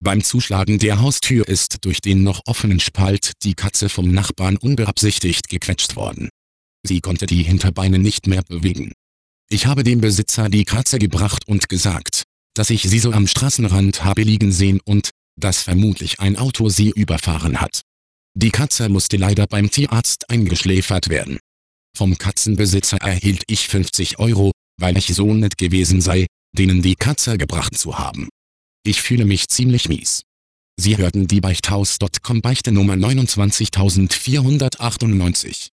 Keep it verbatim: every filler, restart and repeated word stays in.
Beim Zuschlagen der Haustür ist durch den noch offenen Spalt die Katze vom Nachbarn unbeabsichtigt gequetscht worden. Sie konnte die Hinterbeine nicht mehr bewegen. Ich habe dem Besitzer die Katze gebracht und gesagt, dass ich sie so am Straßenrand habe liegen sehen und, dass vermutlich ein Auto sie überfahren hat. Die Katze musste leider beim Tierarzt eingeschläfert werden. Vom Katzenbesitzer erhielt ich fünfzig Euro, weil ich so nett gewesen sei, denen die Katze gebracht zu haben. Ich fühle mich ziemlich mies. Sie hörten die Beichthaus Punkt com Beichte Nummer neunundzwanzigtausendvierhundertachtundneunzig.